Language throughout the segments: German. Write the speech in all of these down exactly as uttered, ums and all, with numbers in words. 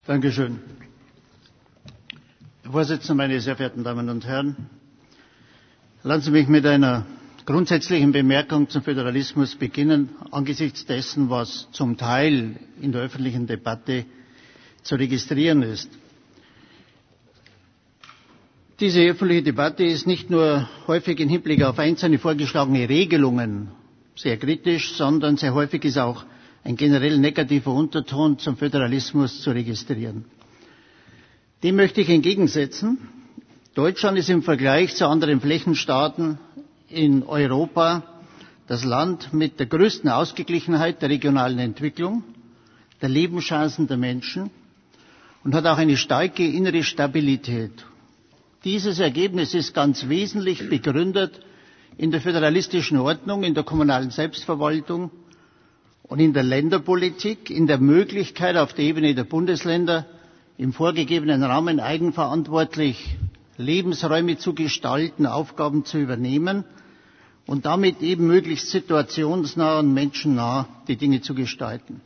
Dankeschön. Herr Vorsitzender, meine sehr verehrten Damen und Herren! Lassen Sie mich mit einer grundsätzlichen Bemerkung zum Föderalismus beginnen, angesichts dessen, was zum Teil in der öffentlichen Debatte zu registrieren ist. Diese öffentliche Debatte ist nicht nur häufig im Hinblick auf einzelne vorgeschlagene Regelungen sehr kritisch, sondern sehr häufig ist auch ein generell negativer Unterton zum Föderalismus zu registrieren. Dem möchte ich entgegensetzen. Deutschland ist im Vergleich zu anderen Flächenstaaten in Europa das Land mit der größten Ausgeglichenheit der regionalen Entwicklung, der Lebenschancen der Menschen und hat auch eine starke innere Stabilität. Dieses Ergebnis ist ganz wesentlich begründet in der föderalistischen Ordnung, in der kommunalen Selbstverwaltung und in der Länderpolitik, in der Möglichkeit, auf der Ebene der Bundesländer im vorgegebenen Rahmen eigenverantwortlich Lebensräume zu gestalten, Aufgaben zu übernehmen und damit eben möglichst situationsnah und menschennah die Dinge zu gestalten.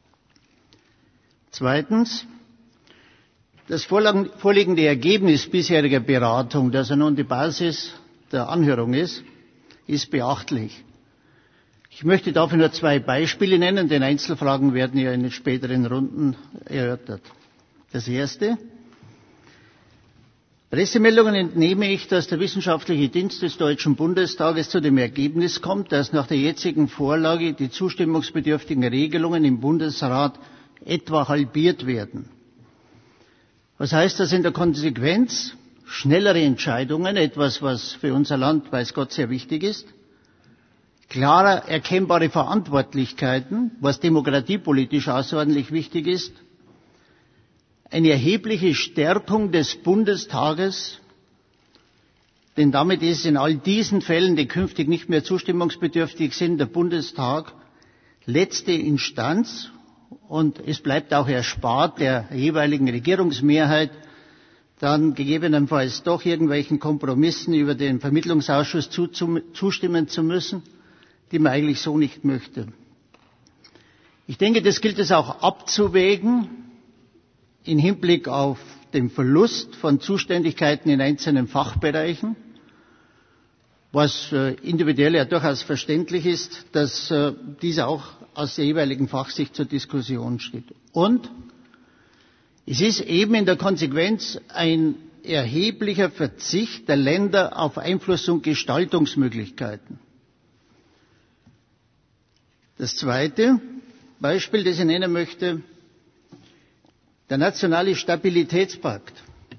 Zweitens, das vorliegende Ergebnis bisheriger Beratung, das ja nun die Basis der Anhörung ist, ist beachtlich. Ich möchte dafür nur zwei Beispiele nennen, denn Einzelfragen werden ja in den späteren Runden erörtert. Das erste: Pressemeldungen entnehme ich, dass der Wissenschaftliche Dienst des Deutschen Bundestages zu dem Ergebnis kommt, dass nach der jetzigen Vorlage die zustimmungsbedürftigen Regelungen im Bundesrat etwa halbiert werden. Was heißt das in der Konsequenz? Schnellere Entscheidungen, etwas, was für unser Land, weiß Gott, sehr wichtig ist. Klarer erkennbare Verantwortlichkeiten, was demokratiepolitisch außerordentlich wichtig ist. Eine erhebliche Stärkung des Bundestages, denn damit ist in all diesen Fällen, die künftig nicht mehr zustimmungsbedürftig sind, der Bundestag letzte Instanz und es bleibt auch erspart der jeweiligen Regierungsmehrheit, dann gegebenenfalls doch irgendwelchen Kompromissen über den Vermittlungsausschuss zustimmen zu müssen, die man eigentlich so nicht möchte. Ich denke, das gilt es auch abzuwägen im Hinblick auf den Verlust von Zuständigkeiten in einzelnen Fachbereichen, was individuell ja durchaus verständlich ist, dass dies auch aus der jeweiligen Fachsicht zur Diskussion steht. Und es ist eben in der Konsequenz ein erheblicher Verzicht der Länder auf Einfluss und Gestaltungsmöglichkeiten. Das zweite Beispiel, das ich nennen möchte: Der nationale Stabilitätspakt.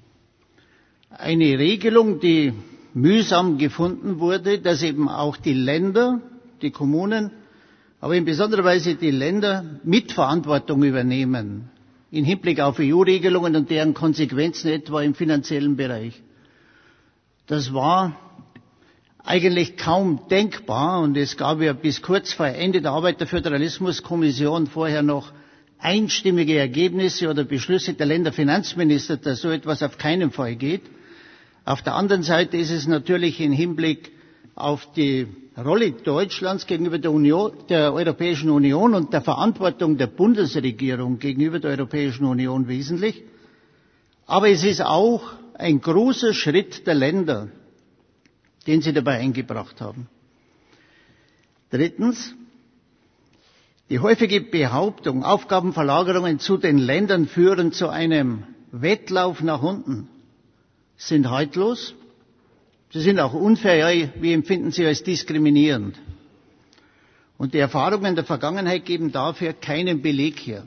Eine Regelung, die mühsam gefunden wurde, dass eben auch die Länder, die Kommunen, aber in besonderer Weise die Länder Mitverantwortung übernehmen im Hinblick auf E U-Regelungen und deren Konsequenzen etwa im finanziellen Bereich. Das war eigentlich kaum denkbar und es gab ja bis kurz vor Ende der Arbeit der Föderalismuskommission vorher noch einstimmige Ergebnisse oder Beschlüsse der Länderfinanzminister, dass so etwas auf keinen Fall geht. Auf der anderen Seite ist es natürlich im Hinblick auf die Rolle Deutschlands gegenüber der, Union, der Europäischen Union und der Verantwortung der Bundesregierung gegenüber der Europäischen Union wesentlich. Aber es ist auch ein großer Schritt der Länder, den sie dabei eingebracht haben. Drittens: Die häufige Behauptung, Aufgabenverlagerungen zu den Ländern führen zu einem Wettlauf nach unten, sind haltlos. Sie sind auch unfair. Ja, wir empfinden sie als diskriminierend. Und die Erfahrungen der Vergangenheit geben dafür keinen Beleg her.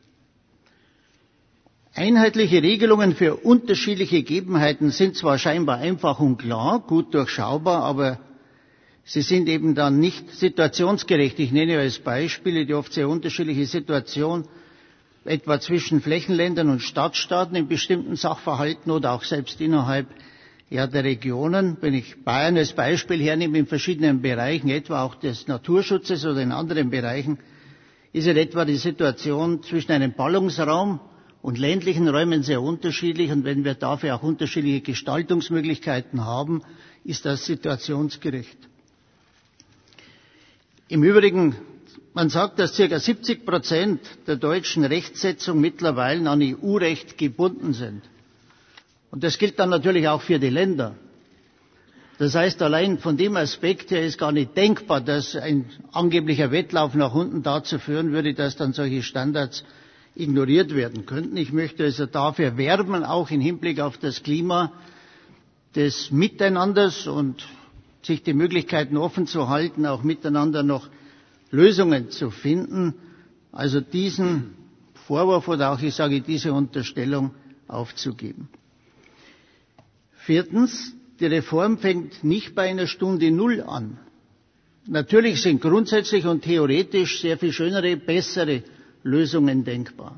Einheitliche Regelungen für unterschiedliche Gegebenheiten sind zwar scheinbar einfach und klar, gut durchschaubar, aber sie sind eben dann nicht situationsgerecht. Ich nenne als Beispiele die oft sehr unterschiedliche Situation etwa zwischen Flächenländern und Stadtstaaten in bestimmten Sachverhalten oder auch selbst innerhalb ja, der Regionen. Wenn ich Bayern als Beispiel hernehme, in verschiedenen Bereichen, etwa auch des Naturschutzes oder in anderen Bereichen, ist in etwa die Situation zwischen einem Ballungsraum und ländlichen Räumen sehr unterschiedlich. Und wenn wir dafür auch unterschiedliche Gestaltungsmöglichkeiten haben, ist das situationsgerecht. Im Übrigen Man sagt, dass ca. siebzig Prozent der deutschen Rechtsetzung mittlerweile an E U-Recht gebunden sind. Und das gilt dann natürlich auch für die Länder. Das heißt, allein von dem Aspekt her ist gar nicht denkbar, dass ein angeblicher Wettlauf nach unten dazu führen würde, dass dann solche Standards ignoriert werden könnten. Ich möchte also dafür werben, auch im Hinblick auf das Klima des Miteinanders und sich die Möglichkeiten offen zu halten, auch miteinander noch Lösungen zu finden, also diesen Vorwurf oder auch, ich sage, diese Unterstellung aufzugeben. Viertens, die Reform fängt nicht bei einer Stunde Null an. Natürlich sind grundsätzlich und theoretisch sehr viel schönere, bessere Lösungen denkbar.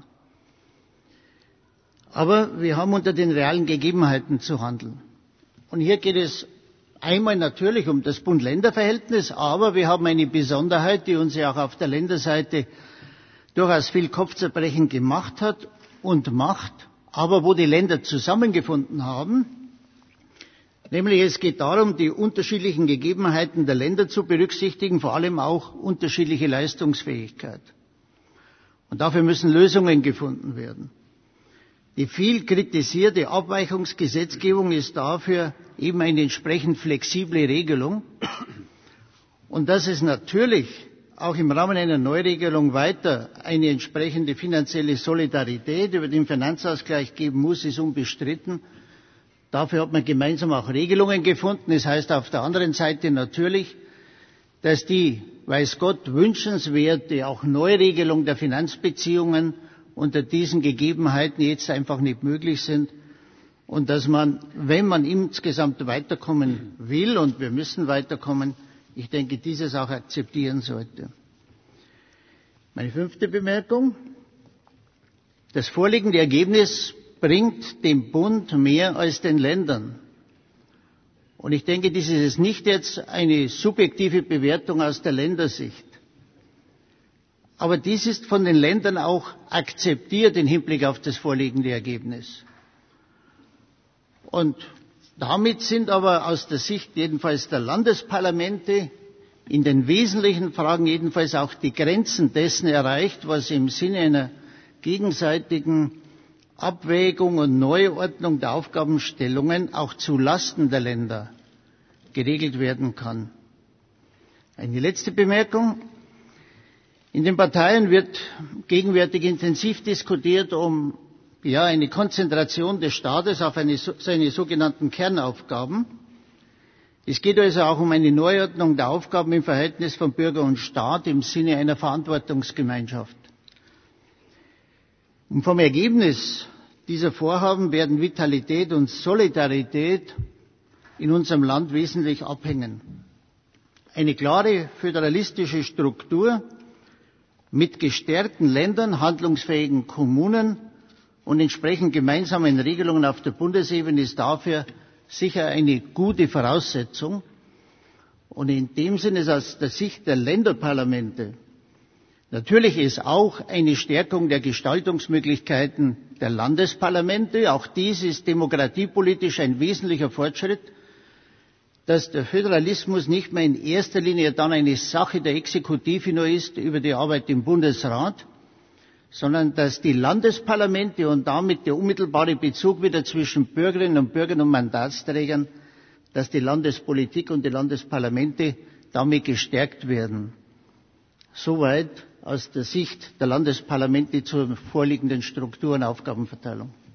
Aber wir haben unter den realen Gegebenheiten zu handeln. Und hier geht es einmal natürlich um das Bund-Länder-Verhältnis, aber wir haben eine Besonderheit, die uns ja auch auf der Länderseite durchaus viel Kopfzerbrechen gemacht hat und macht, aber wo die Länder zusammengefunden haben. Nämlich es geht darum, die unterschiedlichen Gegebenheiten der Länder zu berücksichtigen, vor allem auch unterschiedliche Leistungsfähigkeit. Und dafür müssen Lösungen gefunden werden. Die viel kritisierte Abweichungsgesetzgebung ist dafür eben eine entsprechend flexible Regelung. Und dass es natürlich auch im Rahmen einer Neuregelung weiter eine entsprechende finanzielle Solidarität über den Finanzausgleich geben muss, ist unbestritten. Dafür hat man gemeinsam auch Regelungen gefunden. Das heißt auf der anderen Seite natürlich, dass die, weiß Gott, wünschenswerte auch Neuregelung der Finanzbeziehungen unter diesen Gegebenheiten jetzt einfach nicht möglich sind und dass man, wenn man insgesamt weiterkommen will, und wir müssen weiterkommen, ich denke, dieses auch akzeptieren sollte. Meine fünfte Bemerkung. Das vorliegende Ergebnis bringt dem Bund mehr als den Ländern. Und ich denke, dies ist nicht jetzt eine subjektive Bewertung aus der Ländersicht. Aber dies ist von den Ländern auch akzeptiert im Hinblick auf das vorliegende Ergebnis. Und damit sind aber aus der Sicht jedenfalls der Landesparlamente in den wesentlichen Fragen jedenfalls auch die Grenzen dessen erreicht, was im Sinne einer gegenseitigen Abwägung und Neuordnung der Aufgabenstellungen auch zu Lasten der Länder geregelt werden kann. Eine letzte Bemerkung. In den Parteien wird gegenwärtig intensiv diskutiert um ja, eine Konzentration des Staates auf eine, seine sogenannten Kernaufgaben. Es geht also auch um eine Neuordnung der Aufgaben im Verhältnis von Bürger und Staat im Sinne einer Verantwortungsgemeinschaft. Und vom Ergebnis dieser Vorhaben werden Vitalität und Solidarität in unserem Land wesentlich abhängen. Eine klare föderalistische Struktur mit gestärkten Ländern, handlungsfähigen Kommunen und entsprechend gemeinsamen Regelungen auf der Bundesebene ist dafür sicher eine gute Voraussetzung. Und in dem Sinne ist aus der Sicht der Länderparlamente natürlich ist auch eine Stärkung der Gestaltungsmöglichkeiten der Landesparlamente. Auch dies ist demokratiepolitisch ein wesentlicher Fortschritt, dass der Föderalismus nicht mehr in erster Linie dann eine Sache der Exekutive nur ist über die Arbeit im Bundesrat, sondern dass die Landesparlamente und damit der unmittelbare Bezug wieder zwischen Bürgerinnen und Bürgern und Mandatsträgern, dass die Landespolitik und die Landesparlamente damit gestärkt werden. Soweit aus der Sicht der Landesparlamente zur vorliegenden Struktur- und Aufgabenverteilung.